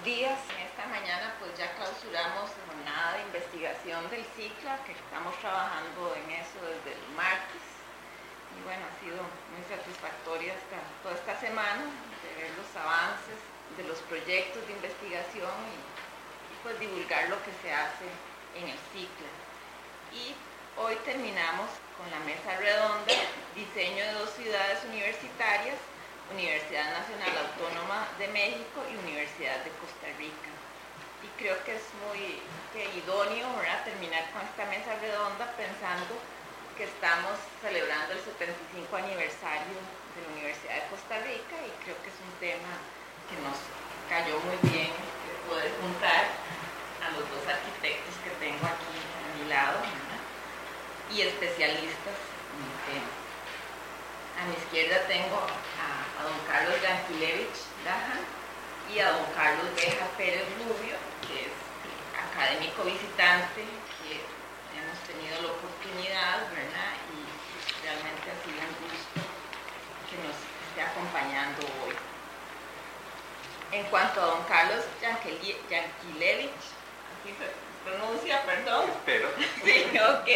días. Esta mañana pues ya clausuramos la jornada de investigación del CICLA, que estamos trabajando en eso desde el martes. Y bueno, ha sido muy satisfactoria toda esta semana de ver los avances de los proyectos de investigación y pues divulgar lo que se hace en el CICLA. Y hoy terminamos con la mesa redonda, diseño de dos ciudades universitarias, Universidad Nacional Autónoma de México y Universidad de Costa Rica. Y creo que es muy idóneo, ¿verdad?, terminar con esta mesa redonda pensando que estamos celebrando el 75 aniversario de la Universidad de Costa Rica y creo que es un tema que nos cayó muy bien poder juntar a los dos arquitectos que tengo aquí a mi lado, ¿verdad?, y especialistas en el tema. A mi izquierda tengo a don Carlos Yankelevich Dahan y a don Carlos Beja Pérez Rubio, que es académico visitante, que hemos tenido la oportunidad, ¿verdad?, y realmente ha sido un gusto que nos esté acompañando hoy. En cuanto a don Carlos Yankelevich, así se pronuncia, perdón. Espero. Sí, ok.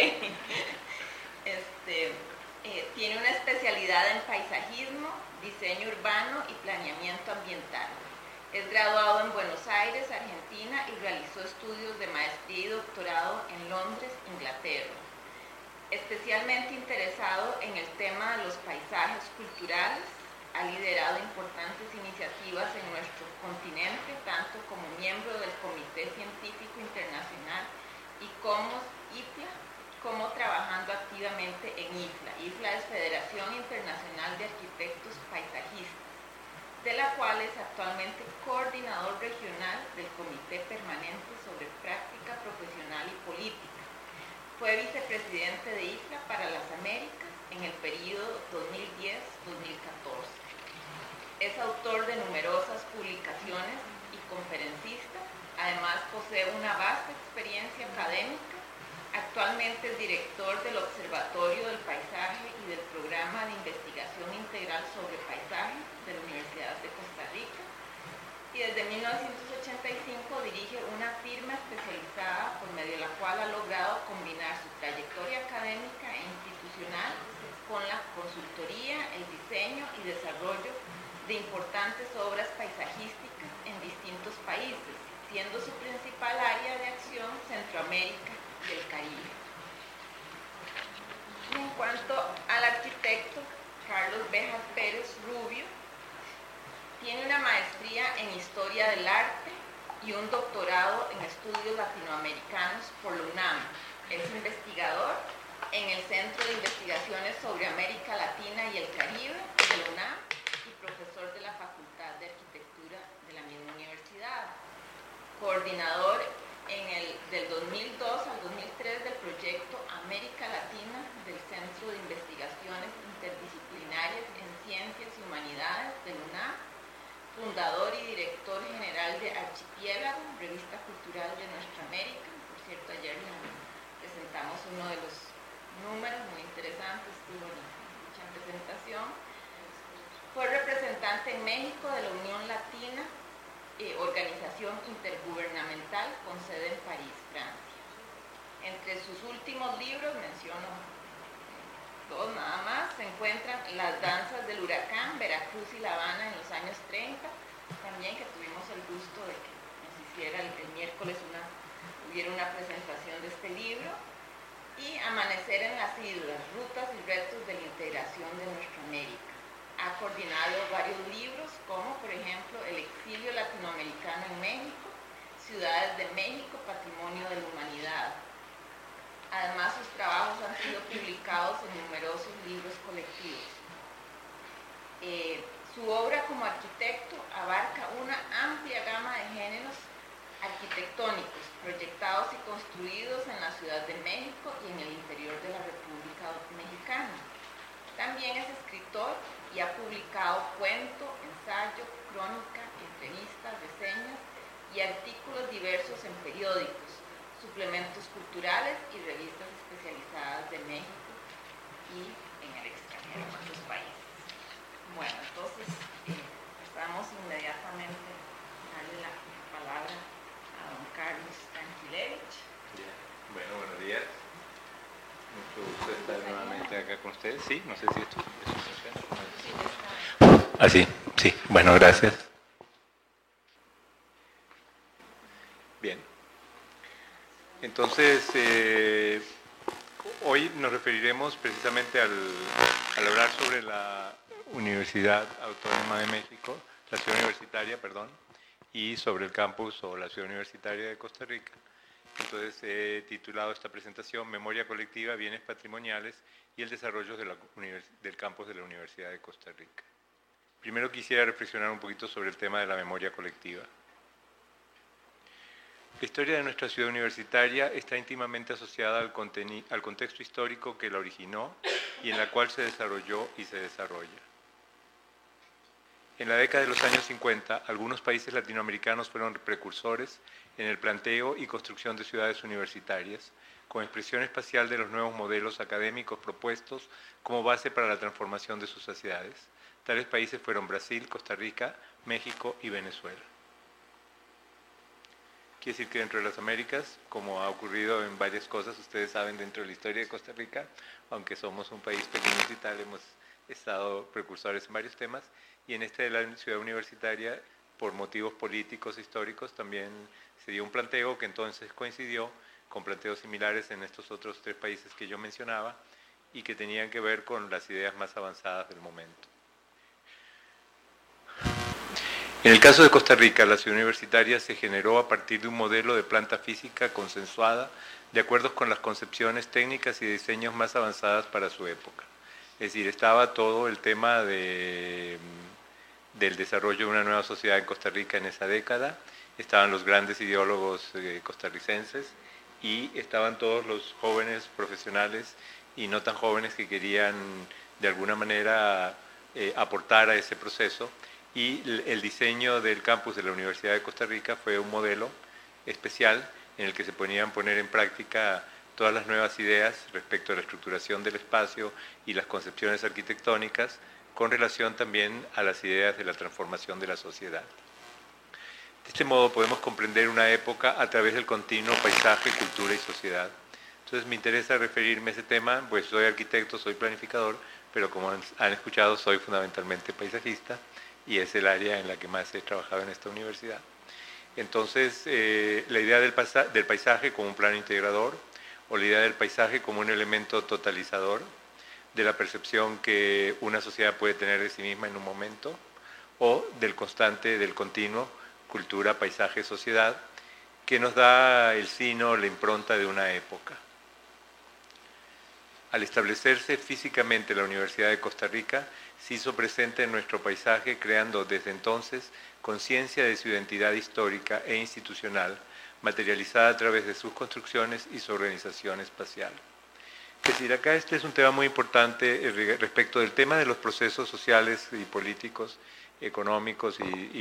Tiene una especialidad en paisajismo, diseño urbano y planeamiento ambiental. Es graduado en Buenos Aires, Argentina, y realizó estudios de maestría y doctorado en Londres, Inglaterra. Especialmente interesado en el tema de los paisajes culturales, ha liderado importantes iniciativas en nuestro continente, tanto como miembro del Comité Científico Internacional y como IFLA, como trabajando activamente en IFLA. IFLA es Federación Internacional de Arquitectos Paisajistas, de la cual es actualmente coordinador regional del Comité Permanente sobre Práctica Profesional y Política. Fue vicepresidente de IFLA para las Américas en el periodo 2010-2014. Es autor de numerosas publicaciones y conferencista. Además, posee una vasta experiencia académica. Actualmente es director del Observatorio del Paisaje y del Programa de Investigación Integral sobre Paisaje de la Universidad de Costa Rica, y desde 1985 dirige una firma especializada por medio de la cual ha logrado combinar su trayectoria académica e institucional con la consultoría, el diseño y desarrollo de importantes obras paisajísticas en distintos países, siendo su principal área de acción Centroamérica y el Caribe. Y en cuanto al arquitecto Carlos Beja Pérez Rubio, tiene una maestría en Historia del Arte y un doctorado en Estudios Latinoamericanos por la UNAM. Es investigador en el Centro de Investigaciones sobre América Latina y el Caribe de la UNAM y profesor de la Facultad de Arquitectura de la misma universidad. Coordinador del 2002 al 2003 del proyecto América Latina del Centro de Investigaciones Interdisciplinarias en Ciencias y Humanidades de la UNAM, fundador y director general de Archipiélago, revista cultural de Nuestra América. Por cierto, ayer presentamos uno de los números, muy interesante, estuvo en mucha presentación. Fue representante en México de la Unión Latina, organización intergubernamental con sede en París, Francia. Entre sus últimos libros, menciono dos nada más, se encuentran Las danzas del huracán, Veracruz y La Habana en los años 30, también que tuvimos el gusto de que nos hiciera el miércoles hubiera una presentación de este libro, y Amanecer en las Islas, rutas y retos de la integración de Nuestra América. Ha coordinado varios libros, como por ejemplo El exilio latinoamericano en México, Ciudades de México, Patrimonio de la Humanidad. Además, sus trabajos han sido publicados en numerosos libros colectivos. Su obra como arquitecto abarca una amplia gama de géneros arquitectónicos, proyectados y construidos en la Ciudad de México y en el interior de la República Mexicana. También es escritor y ha publicado cuento, ensayo, crónica, entrevistas, reseñas y artículos diversos en periódicos, suplementos culturales y revistas especializadas de México y en el extranjero, en otros países. Bueno, entonces pasamos inmediatamente a darle la palabra ustedes? Sí, no sé si esto funciona. Ah, sí, sí. Bueno, gracias. Bien. Entonces, hoy nos referiremos precisamente al hablar sobre la Universidad Autónoma de México, la ciudad universitaria, perdón, y sobre el campus o la ciudad universitaria de Costa Rica. Entonces he titulado esta presentación Memoria colectiva, bienes patrimoniales y el desarrollo del campus de la Universidad de Costa Rica. Primero quisiera reflexionar un poquito sobre el tema de la memoria colectiva. La historia de nuestra ciudad universitaria está íntimamente asociada al contexto histórico que la originó y en la cual se desarrolló y se desarrolla. En la década de los años 50, algunos países latinoamericanos fueron precursores en el planteo y construcción de ciudades universitarias, con expresión espacial de los nuevos modelos académicos propuestos como base para la transformación de sus sociedades. Tales países fueron Brasil, Costa Rica, México y Venezuela. Quiere decir que dentro de las Américas, como ha ocurrido en varias cosas, ustedes saben, dentro de la historia de Costa Rica, aunque somos un país pequeño y tal, hemos estado precursores en varios temas, y en esta de la ciudad universitaria, por motivos políticos e históricos, también se dio un planteo que entonces coincidió con planteos similares en estos otros tres países que yo mencionaba, y que tenían que ver con las ideas más avanzadas del momento. En el caso de Costa Rica, la ciudad universitaria se generó a partir de un modelo de planta física consensuada de acuerdo con las concepciones técnicas y diseños más avanzadas para su época. Es decir, estaba todo el tema del desarrollo de una nueva sociedad en Costa Rica en esa década, estaban los grandes ideólogos costarricenses y estaban todos los jóvenes profesionales y no tan jóvenes que querían de alguna manera aportar a ese proceso. Y el diseño del campus de la Universidad de Costa Rica fue un modelo especial en el que se ponían poner en práctica todas las nuevas ideas respecto a la estructuración del espacio y las concepciones arquitectónicas con relación también a las ideas de la transformación de la sociedad. De este modo podemos comprender una época a través del continuo paisaje, cultura y sociedad. Entonces me interesa referirme a ese tema, pues soy arquitecto, soy planificador, pero como han escuchado soy fundamentalmente paisajista y es el área en la que más he trabajado en esta universidad. Entonces, la idea del paisaje como un plano integrador, o la idea del paisaje como un elemento totalizador de la percepción que una sociedad puede tener de sí misma en un momento, o del constante, del continuo, cultura, paisaje, sociedad, que nos da el signo, la impronta de una época. Al establecerse físicamente la Universidad de Costa Rica, se hizo presente en nuestro paisaje, creando desde entonces conciencia de su identidad histórica e institucional, materializada a través de sus construcciones y su organización espacial. Es decir, acá este es un tema muy importante respecto del tema de los procesos sociales y políticos, económicos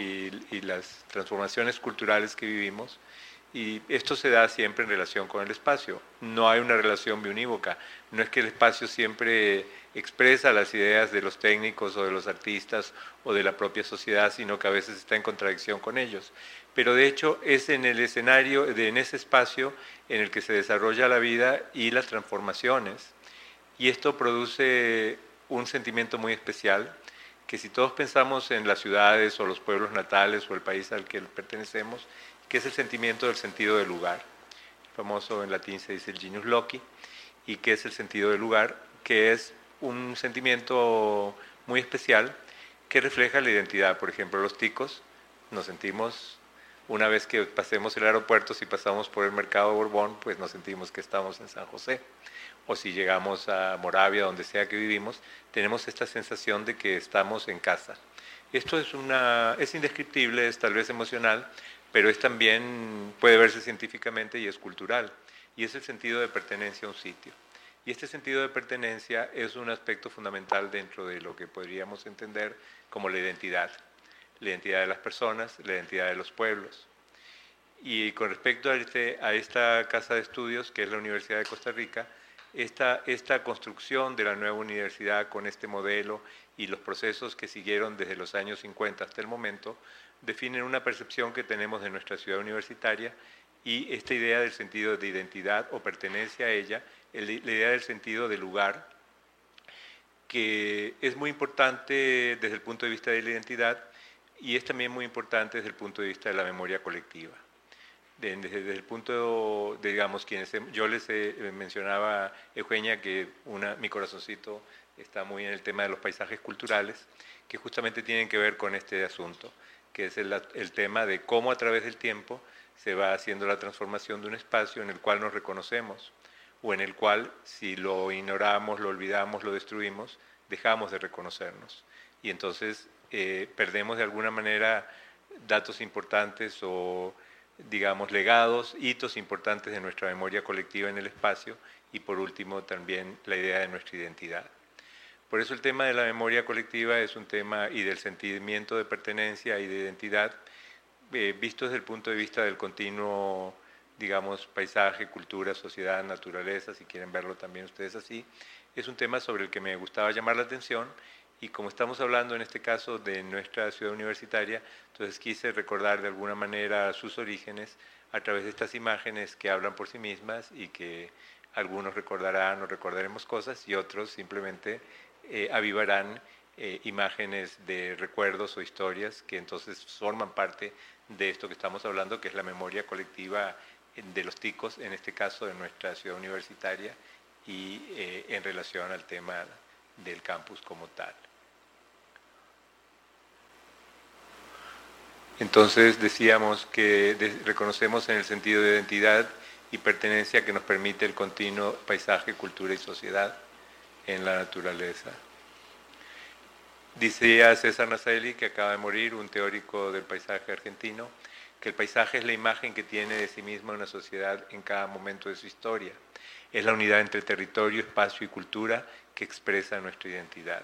y las transformaciones culturales que vivimos. Y esto se da siempre en relación con el espacio. No hay una relación biunívoca. No es que el espacio siempre expresa las ideas de los técnicos o de los artistas o de la propia sociedad, sino que a veces está en contradicción con ellos. Pero de hecho es en el escenario, en ese espacio en el que se desarrolla la vida y las transformaciones. Y esto produce un sentimiento muy especial, que si todos pensamos en las ciudades o los pueblos natales o el país al que pertenecemos, que es el sentimiento del sentido del lugar. El famoso en latín se dice el genius loci, y que es el sentido del lugar, que es un sentimiento muy especial que refleja la identidad. Por ejemplo, los ticos nos sentimos, una vez que pasemos el aeropuerto, si pasamos por el mercado Borbón, pues nos sentimos que estamos en San José. O si llegamos a Moravia, donde sea que vivimos, tenemos esta sensación de que estamos en casa. Esto es indescriptible, es tal vez emocional, pero es también, puede verse científicamente y es cultural, y es el sentido de pertenencia a un sitio. Y este sentido de pertenencia es un aspecto fundamental dentro de lo que podríamos entender como la identidad de las personas, la identidad de los pueblos. Y con respecto a esta casa de estudios, que es la Universidad de Costa Rica, esta construcción de la nueva universidad con este modelo y los procesos que siguieron desde los años 50 hasta el momento, definen una percepción que tenemos de nuestra ciudad universitaria y esta idea del sentido de identidad o pertenencia a ella, la idea del sentido de lugar, que es muy importante desde el punto de vista de la identidad y es también muy importante desde el punto de vista de la memoria colectiva. Desde el punto, digamos, yo les mencionaba, Eugenia, que mi corazoncito está muy en el tema de los paisajes culturales, que justamente tienen que ver con este asunto, que es el tema de cómo a través del tiempo se va haciendo la transformación de un espacio en el cual nos reconocemos, o en el cual, si lo ignoramos, lo olvidamos, lo destruimos, dejamos de reconocernos. Y entonces perdemos de alguna manera datos importantes o, digamos, legados, hitos importantes de nuestra memoria colectiva en el espacio y, por último, también la idea de nuestra identidad. Por eso el tema de la memoria colectiva es un tema y del sentimiento de pertenencia y de identidad, visto desde el punto de vista del continuo, digamos, paisaje, cultura, sociedad, naturaleza, si quieren verlo también ustedes así, es un tema sobre el que me gustaba llamar la atención y como estamos hablando en este caso de nuestra ciudad universitaria, entonces quise recordar de alguna manera sus orígenes a través de estas imágenes que hablan por sí mismas y que algunos recordarán o recordaremos cosas y otros simplemente avivarán imágenes de recuerdos o historias que entonces forman parte de esto que estamos hablando, que es la memoria colectiva de los ticos, en este caso de nuestra ciudad universitaria, y en relación al tema del campus como tal. Entonces decíamos que reconocemos en el sentido de identidad y pertenencia que nos permite el continuo paisaje, cultura y sociedad en la naturaleza. Decía César Nazaelli, que acaba de morir, un teórico del paisaje argentino, que el paisaje es la imagen que tiene de sí misma una sociedad en cada momento de su historia. Es la unidad entre territorio, espacio y cultura que expresa nuestra identidad.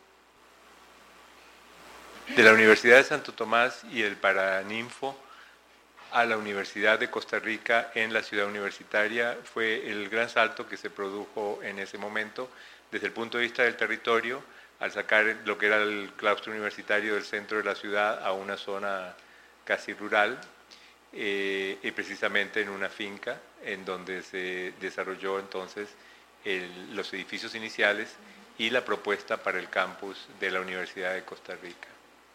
De la Universidad de Santo Tomás y el Paraninfo a la Universidad de Costa Rica en la ciudad universitaria fue el gran salto que se produjo en ese momento desde el punto de vista del territorio, al sacar lo que era el claustro universitario del centro de la ciudad a una zona casi rural, y precisamente en una finca en donde se desarrolló entonces los edificios iniciales y la propuesta para el campus de la Universidad de Costa Rica.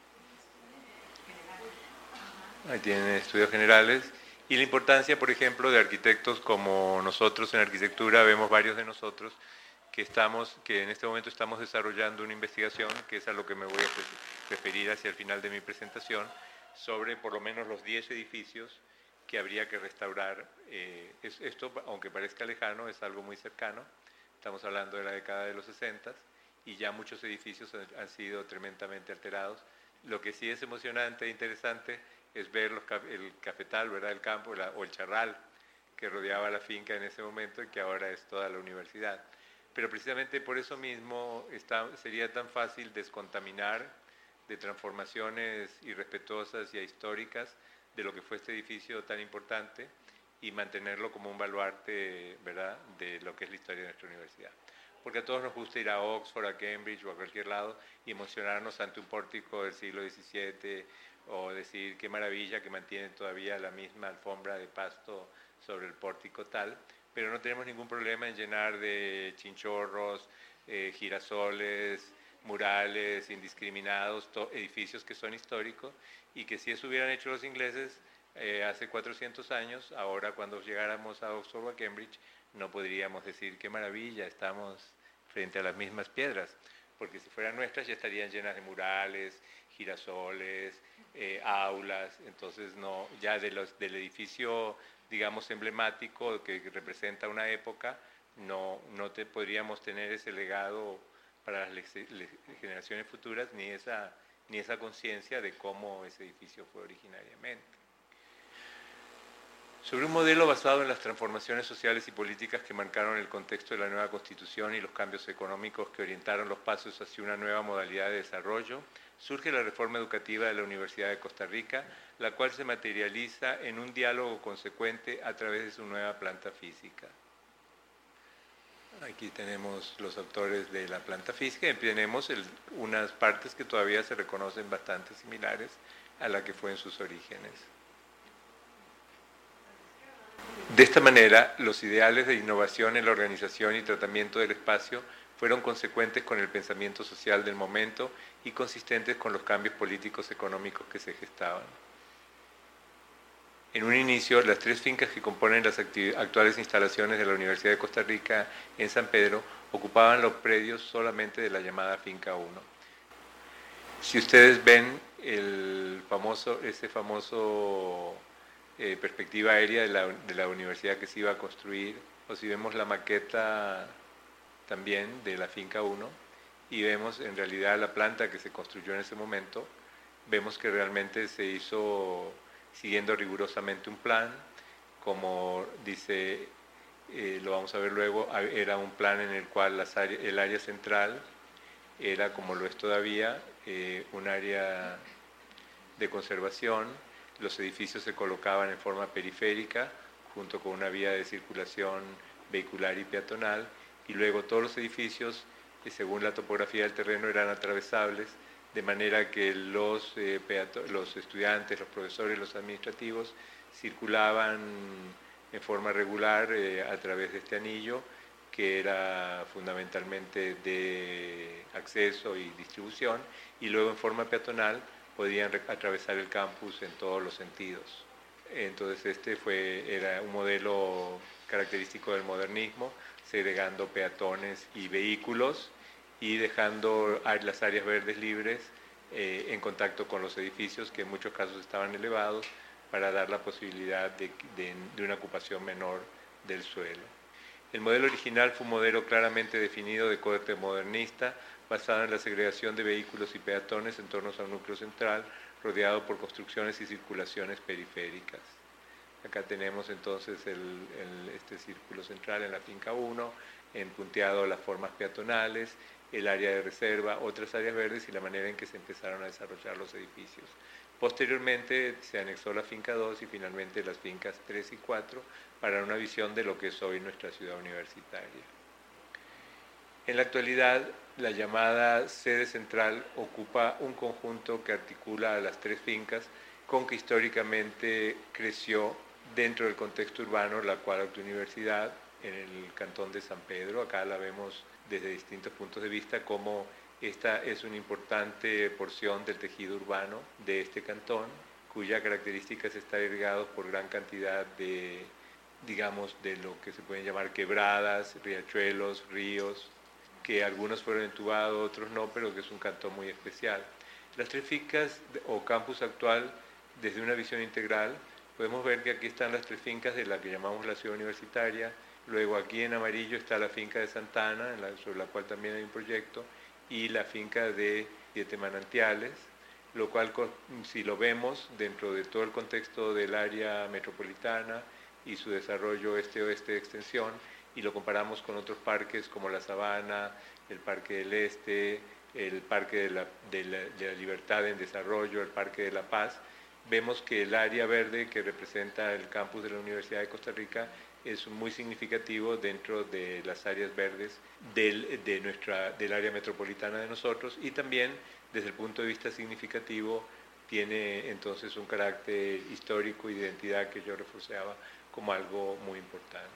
Ahí tienen estudios generales y la importancia, por ejemplo, de arquitectos como nosotros en arquitectura, vemos varios de nosotros que en este momento estamos desarrollando una investigación, que es a lo que me voy a referir hacia el final de mi presentación, sobre por lo menos los 10 edificios que habría que restaurar. Esto, aunque parezca lejano, es algo muy cercano. Estamos hablando de la década de los 60 y ya muchos edificios han sido tremendamente alterados. Lo que sí es emocionante e interesante es ver el cafetal, ¿verdad?, el campo o el charral que rodeaba la finca en ese momento y que ahora es toda la universidad. Pero precisamente por eso mismo sería tan fácil descontaminar de transformaciones irrespetuosas y ahistóricas de lo que fue este edificio tan importante y mantenerlo como un baluarte, ¿verdad?, de lo que es la historia de nuestra universidad. Porque a todos nos gusta ir a Oxford, a Cambridge o a cualquier lado y emocionarnos ante un pórtico del siglo XVII o decir qué maravilla que mantienen todavía la misma alfombra de pasto sobre el pórtico tal, pero no tenemos ningún problema en llenar de chinchorros, girasoles, murales indiscriminados, edificios que son históricos y que si eso hubieran hecho los ingleses hace 400 años, ahora cuando llegáramos a Oxford o a Cambridge no podríamos decir qué maravilla, estamos frente a las mismas piedras, porque si fueran nuestras ya estarían llenas de murales, girasoles, aulas, entonces no, ya del edificio, digamos, emblemático que representa una época, no podríamos tener ese legado para las generaciones futuras, ni esa conciencia de cómo ese edificio fue originariamente. Sobre un modelo basado en las transformaciones sociales y políticas que marcaron el contexto de la nueva Constitución y los cambios económicos que orientaron los pasos hacia una nueva modalidad de desarrollo, surge la reforma educativa de la Universidad de Costa Rica, la cual se materializa en un diálogo consecuente a través de su nueva planta física. Aquí tenemos los autores de la planta física y tenemos unas partes que todavía se reconocen bastante similares a la que fue en sus orígenes. De esta manera, los ideales de innovación en la organización y tratamiento del espacio fueron consecuentes con el pensamiento social del momento y consistentes con los cambios políticos económicos que se gestaban. En un inicio, las 3 fincas que componen las actuales instalaciones de la Universidad de Costa Rica en San Pedro ocupaban los predios solamente de la llamada Finca 1. Si ustedes ven ese famoso perspectiva aérea de la universidad que se iba a construir, o si vemos la maqueta también de la Finca 1 y vemos en realidad la planta que se construyó en ese momento, vemos que realmente se hizo siguiendo rigurosamente un plan, como dice, lo vamos a ver luego, era un plan en el cual el área central era, como lo es todavía, un área de conservación. Los edificios se colocaban en forma periférica, junto con una vía de circulación vehicular y peatonal, y luego todos los edificios, según la topografía del terreno, eran atravesables, de manera que los estudiantes, los profesores, los administrativos circulaban en forma regular a través de este anillo, que era fundamentalmente de acceso y distribución, y luego en forma peatonal podían atravesar el campus en todos los sentidos. Entonces era un modelo característico del modernismo, segregando peatones y vehículos y dejando las áreas verdes libres en contacto con los edificios, que en muchos casos estaban elevados, para dar la posibilidad de una ocupación menor del suelo. El modelo original fue un modelo claramente definido de corte modernista, basado en la segregación de vehículos y peatones en torno a un núcleo central, rodeado por construcciones y circulaciones periféricas. Acá tenemos entonces este círculo central en la Finca 1, en punteado las formas peatonales, el área de reserva, otras áreas verdes y la manera en que se empezaron a desarrollar los edificios. Posteriormente se anexó la Finca 2 y finalmente las Fincas 3 y 4 para una visión de lo que es hoy nuestra ciudad universitaria. En la actualidad, la llamada sede central ocupa un conjunto que articula a las 3 fincas, con que históricamente creció dentro del contexto urbano la cual universidad en el cantón de San Pedro. Acá la vemos desde distintos puntos de vista, como esta es una importante porción del tejido urbano de este cantón, cuya característica es estar irrigado por gran cantidad de, digamos, de lo que se pueden llamar quebradas, riachuelos, ríos, que algunos fueron entubados, otros no, pero que es un cantón muy especial. Las 3 fincas o campus actual, desde una visión integral, podemos ver que aquí están las 3 fincas de la que llamamos la ciudad universitaria. Luego aquí en amarillo está la finca de Santana, sobre la cual también hay un proyecto, y la finca de Siete Manantiales, lo cual, si lo vemos dentro de todo el contexto del área metropolitana y su desarrollo este-oeste de extensión, y lo comparamos con otros parques como la Sabana, el Parque del Este, el Parque de la Libertad en Desarrollo, el Parque de la Paz, vemos que el área verde que representa el campus de la Universidad de Costa Rica es muy significativo dentro de las áreas verdes del área metropolitana de nosotros, y también desde el punto de vista significativo tiene entonces un carácter histórico y de identidad que yo reforzaba como algo muy importante.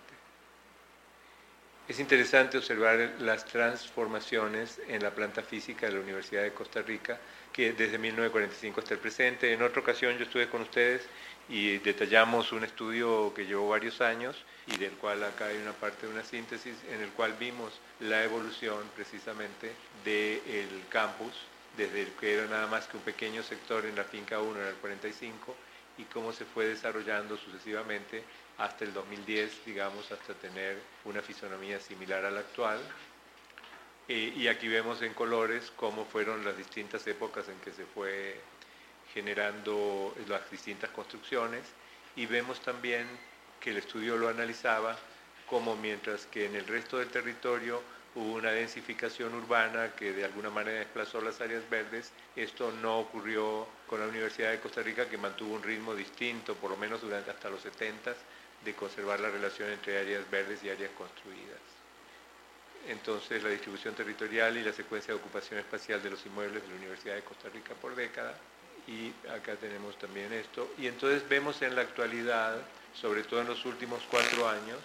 Es interesante observar las transformaciones en la planta física de la Universidad de Costa Rica, que desde 1945 hasta el presente. En otra ocasión yo estuve con ustedes y detallamos un estudio que llevó varios años y del cual acá hay una parte de una síntesis en el cual vimos la evolución precisamente del campus, desde el que era nada más que un pequeño sector en la Finca 1 en el 45, y cómo se fue desarrollando sucesivamente hasta el 2010, digamos, hasta tener una fisonomía similar a la actual. Y aquí vemos en colores cómo fueron las distintas épocas en que se fue generando las distintas construcciones, y vemos también que el estudio lo analizaba como mientras que en el resto del territorio hubo una densificación urbana que de alguna manera desplazó las áreas verdes, esto no ocurrió con la Universidad de Costa Rica, que mantuvo un ritmo distinto, por lo menos durante hasta los 70s, de conservar la relación entre áreas verdes y áreas construidas. Entonces, la distribución territorial y la secuencia de ocupación espacial de los inmuebles de la Universidad de Costa Rica por década, y acá tenemos también esto. Y entonces vemos en la actualidad, sobre todo en los últimos 4 años,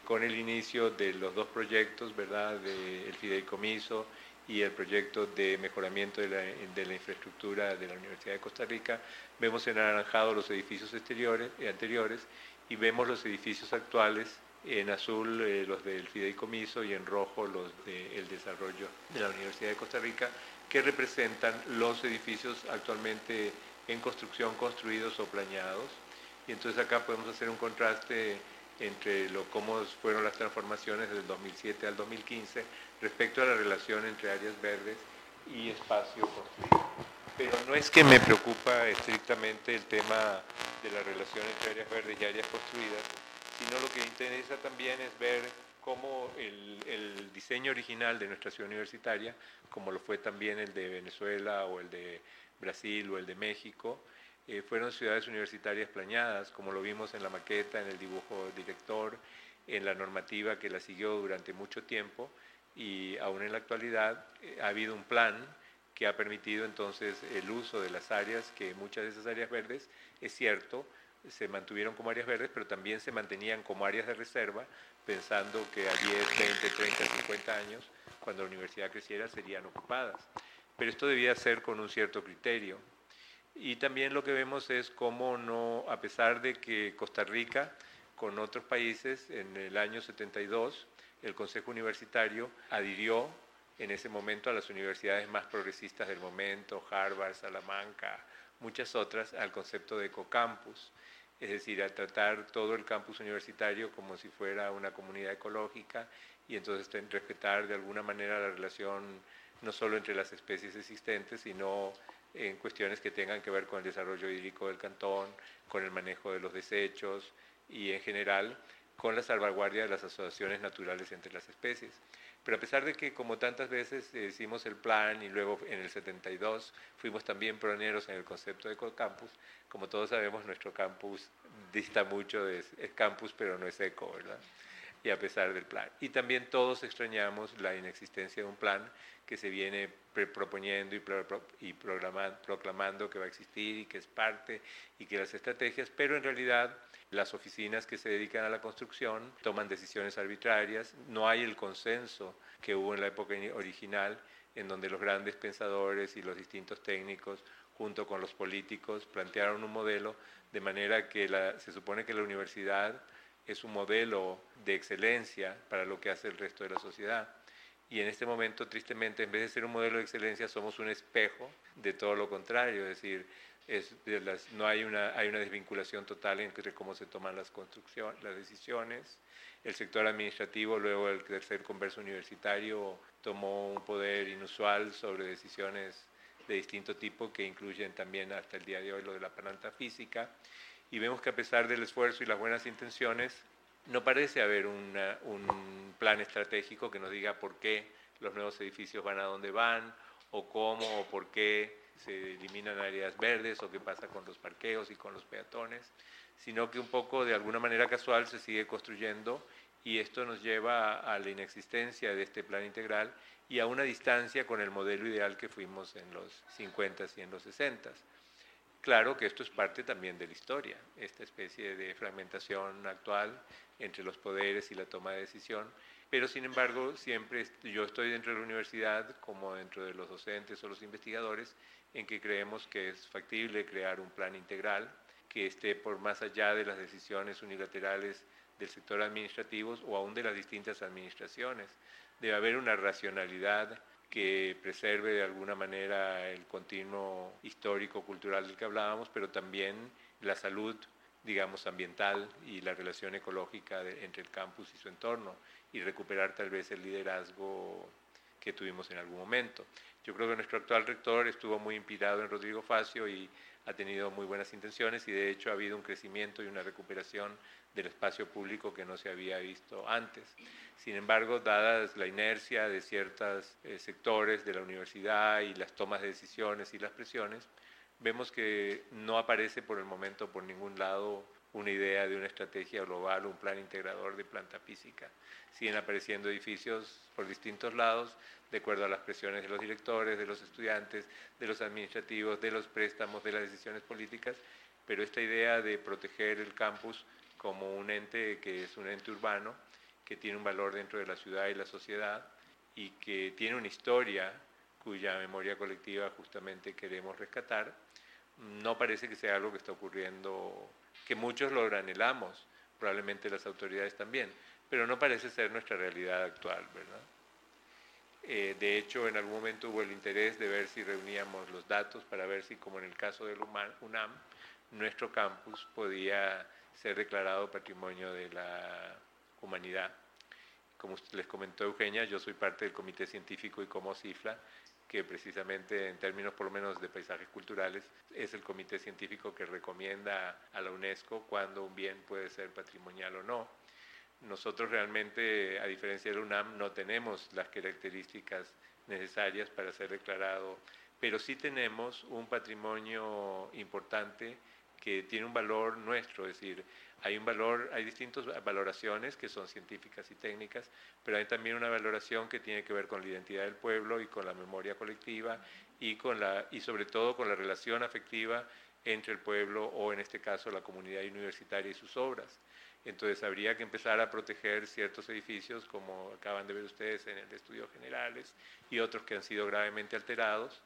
con el inicio de los dos proyectos, ¿verdad?, del fideicomiso y el proyecto de mejoramiento de la infraestructura de la Universidad de Costa Rica, vemos en anaranjado los edificios anteriores y vemos los edificios actuales, en azul los del fideicomiso y en rojo los del desarrollo de la Universidad de Costa Rica, que representan los edificios actualmente en construcción, construidos o planeados. Y entonces acá podemos hacer un contraste entre cómo fueron las transformaciones del 2007 al 2015 respecto a la relación entre áreas verdes y espacio construido. Pero no es que me preocupa estrictamente el tema de la relación entre áreas verdes y áreas construidas, sino lo que interesa también es ver cómo el diseño original de nuestra ciudad universitaria, como lo fue también el de Venezuela o el de Brasil o el de México, fueron ciudades universitarias planeadas, como lo vimos en la maqueta, en el dibujo director, en la normativa que la siguió durante mucho tiempo, y aún en la actualidad ha habido un plan que ha permitido entonces el uso de las áreas, que muchas de esas áreas verdes, es cierto, se mantuvieron como áreas verdes, pero también se mantenían como áreas de reserva, pensando que a 10, 20, 30, 50 años, cuando la universidad creciera, serían ocupadas. Pero esto debía ser con un cierto criterio. Y también lo que vemos es cómo no, a pesar de que Costa Rica, con otros países, en el año 72, el Consejo Universitario adhirió en ese momento a las universidades más progresistas del momento, Harvard, Salamanca, muchas otras, al concepto de ecocampus, es decir, a tratar todo el campus universitario como si fuera una comunidad ecológica y entonces respetar de alguna manera la relación no solo entre las especies existentes, sino en cuestiones que tengan que ver con el desarrollo hídrico del cantón, con el manejo de los desechos y en general con la salvaguardia de las asociaciones naturales entre las especies. Pero a pesar de que, como tantas veces, hicimos el plan y luego en el 72 fuimos también pioneros en el concepto de ecocampus, como todos sabemos, nuestro campus dista mucho, es campus pero no es eco, ¿verdad? Y a pesar del plan. Y también todos extrañamos la inexistencia de un plan que se viene proponiendo y proclamando que va a existir y que es parte y que las estrategias, pero en realidad las oficinas que se dedican a la construcción toman decisiones arbitrarias, no hay el consenso que hubo en la época original, en donde los grandes pensadores y los distintos técnicos, junto con los políticos, plantearon un modelo de manera que se supone que la universidad es un modelo de excelencia para lo que hace el resto de la sociedad. Y en este momento, tristemente, en vez de ser un modelo de excelencia, somos un espejo de todo lo contrario, es decir, no hay una desvinculación total entre cómo se toman las decisiones. El sector administrativo, luego el tercer converso universitario, tomó un poder inusual sobre decisiones de distinto tipo que incluyen también hasta el día de hoy lo de la planta física. Y vemos que a pesar del esfuerzo y las buenas intenciones, no parece haber un plan estratégico que nos diga por qué los nuevos edificios van a dónde van, o cómo o por qué se eliminan áreas verdes, o qué pasa con los parqueos y con los peatones, sino que un poco de alguna manera casual se sigue construyendo, y esto nos lleva a la inexistencia de este plan integral y a una distancia con el modelo ideal que fuimos en los 50s y en los 60s. Claro que esto es parte también de la historia, esta especie de fragmentación actual entre los poderes y la toma de decisión, pero sin embargo siempre yo estoy dentro de la universidad, como dentro de los docentes o los investigadores, en que creemos que es factible crear un plan integral que esté por más allá de las decisiones unilaterales del sector administrativo o aún de las distintas administraciones. Debe haber una racionalidad que preserve de alguna manera el continuo histórico-cultural del que hablábamos, pero también la salud, digamos, ambiental y la relación ecológica entre el campus y su entorno, y recuperar tal vez el liderazgo que tuvimos en algún momento. Yo creo que nuestro actual rector estuvo muy inspirado en Rodrigo Facio y ha tenido muy buenas intenciones, y de hecho ha habido un crecimiento y una recuperación del espacio público que no se había visto antes. Sin embargo, dadas la inercia de ciertos sectores de la universidad y las tomas de decisiones y las presiones, vemos que no aparece por el momento por ningún lado una idea de una estrategia global o un plan integrador de planta física. Siguen apareciendo edificios por distintos lados, de acuerdo a las presiones de los directores, de los estudiantes, de los administrativos, de los préstamos, de las decisiones políticas, pero esta idea de proteger el campus como un ente que es un ente urbano, que tiene un valor dentro de la ciudad y la sociedad y que tiene una historia cuya memoria colectiva justamente queremos rescatar. No parece que sea algo que está ocurriendo, que muchos lo anhelamos, probablemente las autoridades también, pero no parece ser nuestra realidad actual, ¿verdad? De hecho, en algún momento hubo el interés de ver si reuníamos los datos para ver si, como en el caso del UNAM, nuestro campus podía ser declarado Patrimonio de la Humanidad. Como les comentó Eugenia, yo soy parte del Comité Científico y como CIFLA, que precisamente en términos por lo menos de paisajes culturales es el comité científico que recomienda a la UNESCO cuando un bien puede ser patrimonial o no. Nosotros realmente, a diferencia del UNAM, no tenemos las características necesarias para ser declarado, pero sí tenemos un patrimonio importante que tiene un valor nuestro, es decir, hay distintas valoraciones que son científicas y técnicas, pero hay también una valoración que tiene que ver con la identidad del pueblo y con la memoria colectiva y sobre todo con la relación afectiva entre el pueblo o en este caso la comunidad universitaria y sus obras. Entonces habría que empezar a proteger ciertos edificios como acaban de ver ustedes en el de Estudios Generales y otros que han sido gravemente alterados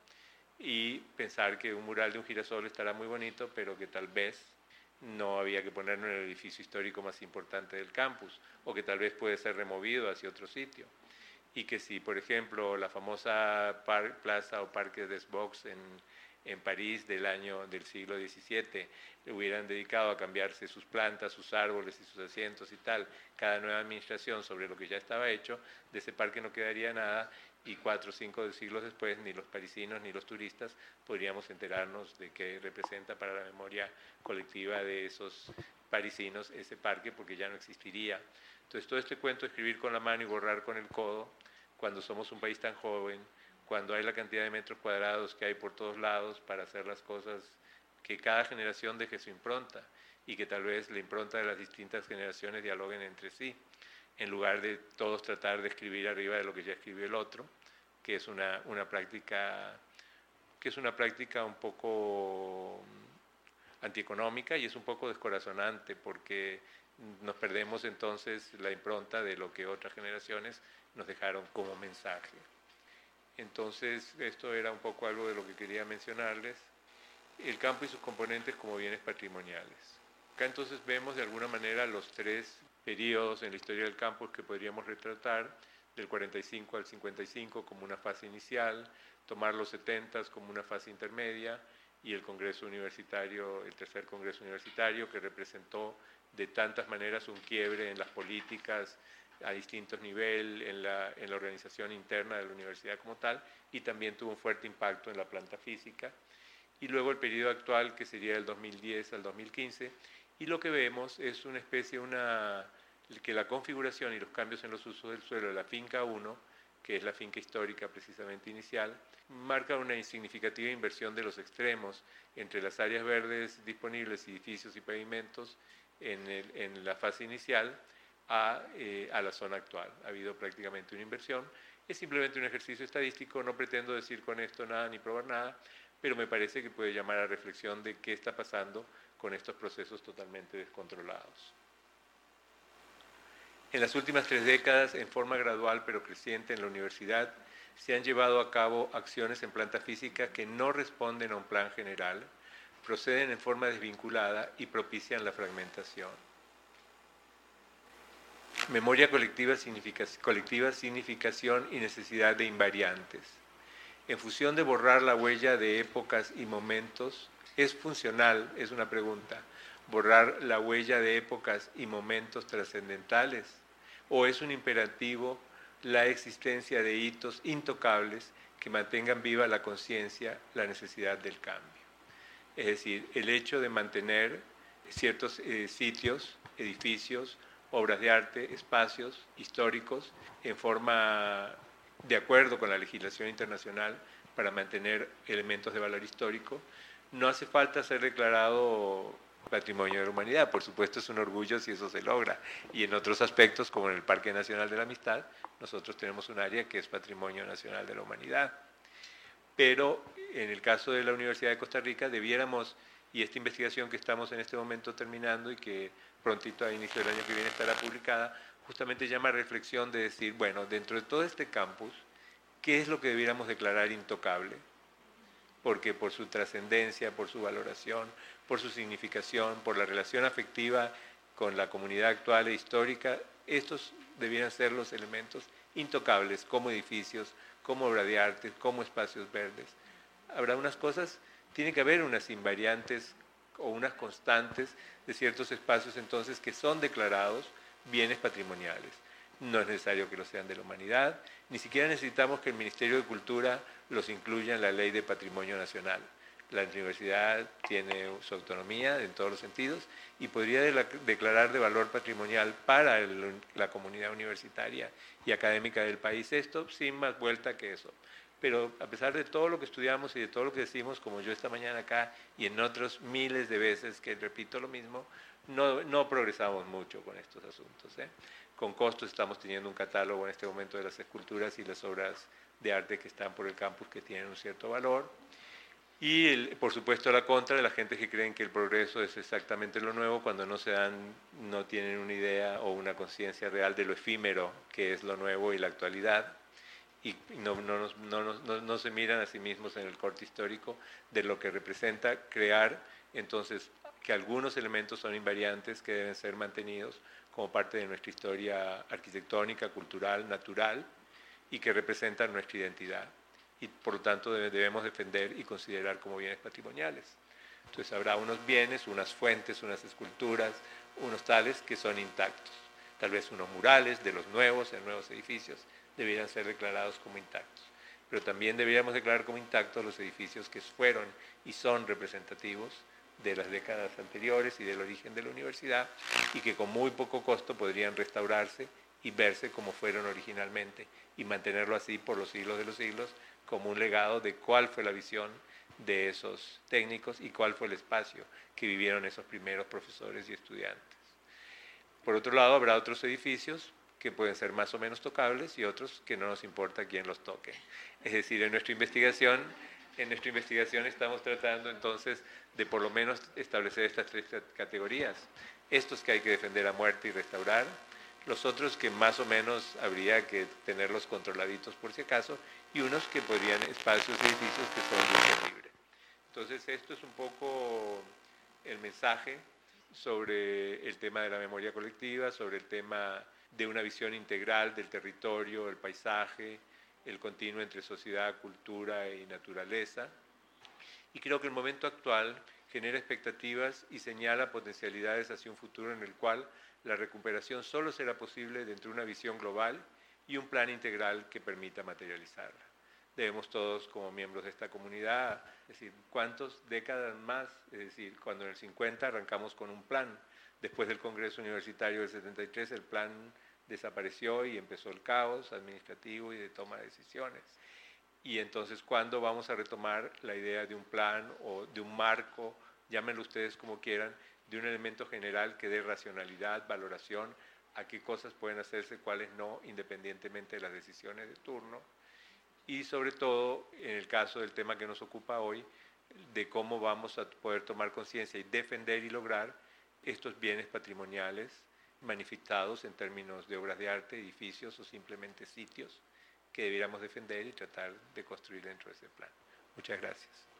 y pensar que un mural de un girasol estará muy bonito, pero que tal vez no había que ponerlo en el edificio histórico más importante del campus, o que tal vez puede ser removido hacia otro sitio. Y que si, por ejemplo, la famosa plaza o Parque des Box en París del siglo XVII le hubieran dedicado a cambiarse sus plantas, sus árboles y sus asientos y tal, cada nueva administración sobre lo que ya estaba hecho, de ese parque no quedaría nada y 4 o 5 siglos después ni los parisinos ni los turistas podríamos enterarnos de qué representa para la memoria colectiva de esos parisinos ese parque porque ya no existiría. Entonces todo este cuento de escribir con la mano y borrar con el codo, cuando somos un país tan joven, cuando hay la cantidad de metros cuadrados que hay por todos lados para hacer las cosas, que cada generación deje su impronta y que tal vez la impronta de las distintas generaciones dialoguen entre sí, en lugar de todos tratar de escribir arriba de lo que ya escribió el otro, que es una práctica un poco antieconómica y es un poco descorazonante porque nos perdemos entonces la impronta de lo que otras generaciones nos dejaron como mensaje. Entonces, esto era un poco algo de lo que quería mencionarles. El campo y sus componentes como bienes patrimoniales. Acá entonces vemos de alguna manera los 3 periodos en la historia del campus que podríamos retratar, del 45 al 55 como una fase inicial, tomar los 70 como una fase intermedia y el Congreso Universitario, el tercer Congreso Universitario que representó de tantas maneras un quiebre en las políticas a distintos niveles, en la organización interna de la universidad como tal y también tuvo un fuerte impacto en la planta física. Y luego el periodo actual que sería del 2010 al 2015 y lo que vemos es una especie, que la configuración y los cambios en los usos del suelo de la finca 1, que es la finca histórica precisamente inicial, marca una insignificativa inversión de los extremos entre las áreas verdes disponibles, edificios y pavimentos en la fase inicial a la zona actual. Ha habido prácticamente una inversión. Es simplemente un ejercicio estadístico, no pretendo decir con esto nada ni probar nada, pero me parece que puede llamar a reflexión de qué está pasando con estos procesos totalmente descontrolados. En las últimas 3 décadas, en forma gradual pero creciente en la universidad, se han llevado a cabo acciones en planta física que no responden a un plan general, proceden en forma desvinculada y propician la fragmentación. Memoria colectiva, significación y necesidad de invariantes. En función de borrar la huella de épocas y momentos, ¿es funcional? Es una pregunta. ¿Borrar la huella de épocas y momentos trascendentales? ¿O es un imperativo la existencia de hitos intocables que mantengan viva la conciencia, la necesidad del cambio? Es decir, el hecho de mantener ciertos sitios, edificios, obras de arte, espacios históricos en forma de acuerdo con la legislación internacional para mantener elementos de valor histórico, no hace falta ser declarado Patrimonio de la Humanidad. Por supuesto es un orgullo si eso se logra. Y en otros aspectos, como en el Parque Nacional de la Amistad, nosotros tenemos un área que es Patrimonio Nacional de la Humanidad. Pero en el caso de la Universidad de Costa Rica debiéramos, y esta investigación que estamos en este momento terminando y que prontito a inicio del año que viene estará publicada, justamente llama a reflexión de decir, bueno, dentro de todo este campus, ¿qué es lo que debiéramos declarar intocable? Porque por su trascendencia, por su valoración, por su significación, por la relación afectiva con la comunidad actual e histórica, estos debieran ser los elementos intocables como edificios, como obra de arte, como espacios verdes. Habrá unas cosas, tiene que haber unas invariantes o unas constantes de ciertos espacios entonces que son declarados bienes patrimoniales. No es necesario que lo sean de la humanidad, ni siquiera necesitamos que el Ministerio de Cultura los incluya en la Ley de Patrimonio Nacional. La universidad tiene su autonomía en todos los sentidos y podría declarar de valor patrimonial para la comunidad universitaria y académica del país esto sin más vuelta que eso. Pero a pesar de todo lo que estudiamos y de todo lo que decimos, como yo esta mañana acá y en otros miles de veces que repito lo mismo, no progresamos mucho con estos asuntos. Con costos estamos teniendo un catálogo en este momento de las esculturas y las obras de arte que están por el campus que tienen un cierto valor. Y por supuesto la contra de la gente que creen que el progreso es exactamente lo nuevo cuando no tienen una idea o una conciencia real de lo efímero que es lo nuevo y la actualidad. Y no se miran a sí mismos en el corte histórico de lo que representa crear entonces que algunos elementos son invariantes que deben ser mantenidos como parte de nuestra historia arquitectónica, cultural, natural y que representan nuestra identidad y por lo tanto debemos defender y considerar como bienes patrimoniales. Entonces habrá unos bienes, unas fuentes, unas esculturas, unos tales que son intactos. Tal vez unos murales de los nuevos, en nuevos edificios, debieran ser declarados como intactos. Pero también deberíamos declarar como intactos los edificios que fueron y son representativos de las décadas anteriores y del origen de la universidad y que con muy poco costo podrían restaurarse y verse como fueron originalmente y mantenerlo así por los siglos de los siglos como un legado de cuál fue la visión de esos técnicos y cuál fue el espacio que vivieron esos primeros profesores y estudiantes. Por otro lado, habrá otros edificios que pueden ser más o menos tocables y otros que no nos importa quién los toque. Es decir, en nuestra investigación estamos tratando entonces de por lo menos establecer estas tres categorías. Estos que hay que defender a muerte y restaurar, los otros que más o menos habría que tenerlos controladitos por si acaso, y unos que podrían, espacios y edificios que son de uso libre. Entonces esto es un poco el mensaje sobre el tema de la memoria colectiva, sobre el tema de una visión integral del territorio, el paisaje, el continuo entre sociedad, cultura y naturaleza. Y creo que el momento actual genera expectativas y señala potencialidades hacia un futuro en el cual la recuperación solo será posible dentro de una visión global y un plan integral que permita materializarla. Debemos todos, como miembros de esta comunidad, es decir, ¿cuántas décadas más? Es decir, cuando en el 50 arrancamos con un plan, después del Congreso Universitario del 73 el plan desapareció y empezó el caos administrativo y de toma de decisiones. Y entonces, ¿cuándo vamos a retomar la idea de un plan o de un marco, llámenlo ustedes como quieran, de un elemento general que dé racionalidad, valoración a qué cosas pueden hacerse, cuáles no, independientemente de las decisiones de turno? Y sobre todo, en el caso del tema que nos ocupa hoy, de cómo vamos a poder tomar conciencia y defender y lograr estos bienes patrimoniales manifestados en términos de obras de arte, edificios o simplemente sitios que debiéramos defender y tratar de construir dentro de ese plan. Muchas gracias.